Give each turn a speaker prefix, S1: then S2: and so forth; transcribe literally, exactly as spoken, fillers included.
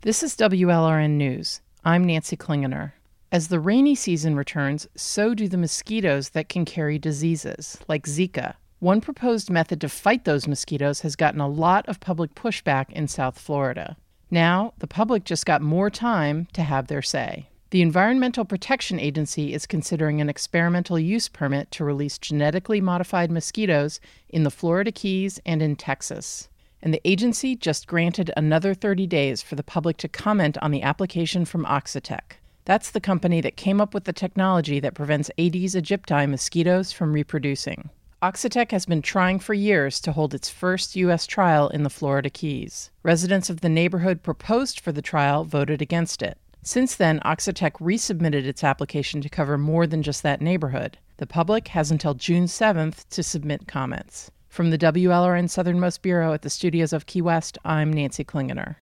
S1: This is W L R N News. I'm Nancy Klingener. As the rainy season returns, so do the mosquitoes that can carry diseases, like Zika. One proposed method to fight those mosquitoes has gotten a lot of public pushback in South Florida. Now, the public just got more time to have their say. The Environmental Protection Agency is considering an experimental use permit to release genetically modified mosquitoes in the Florida Keys and in Texas. And the agency just granted another thirty days for the public to comment on the application from Oxitec. That's the company that came up with the technology that prevents Aedes aegypti mosquitoes from reproducing. Oxitec has been trying for years to hold its first U S trial in the Florida Keys. Residents of the neighborhood proposed for the trial voted against it. Since then, Oxitec resubmitted its application to cover more than just that neighborhood. The public has until June seventh to submit comments. From the W L R N Southernmost Bureau at the studios of Key West, I'm Nancy Klingener.